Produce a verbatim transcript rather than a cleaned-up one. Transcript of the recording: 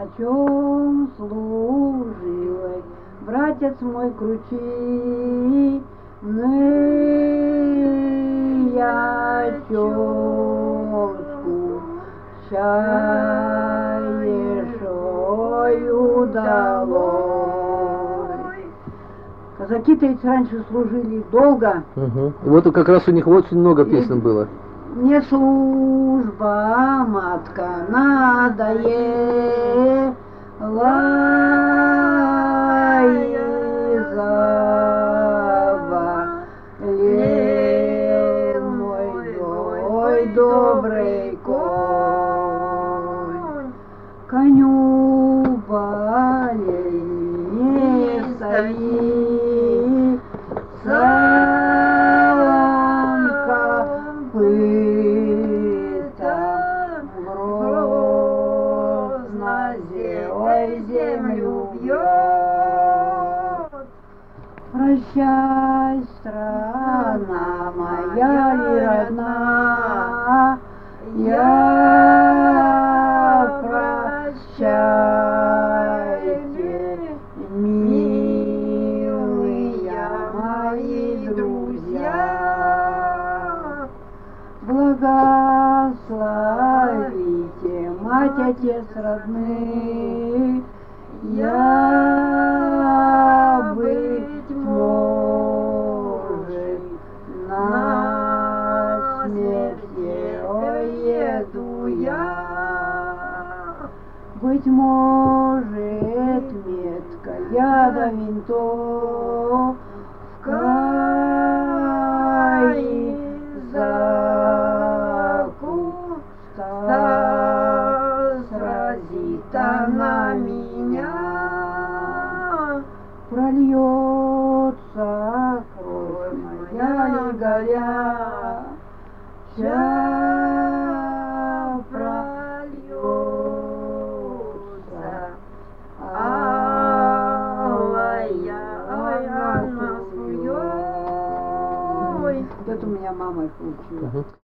на чем служил братец мой кручи, я тётку чаешою долой. Казаки-то ведь раньше служили долго. Угу. Вот как раз у них очень много песен было. Не служба, матка, надоела, заболел мой мой добрый конь. Коню болей не стоит, землю бьет. Прощай, страна моя ли родная, я прощайте, милые мои друзья. Благословите, мать, отец родные, я, быть может, на смерть еду я. Быть может, метка я до винтов в кае сразит она меня, прольется кровь моя ли горячая, прольется алая она суёй. Вот это у меня мама получила.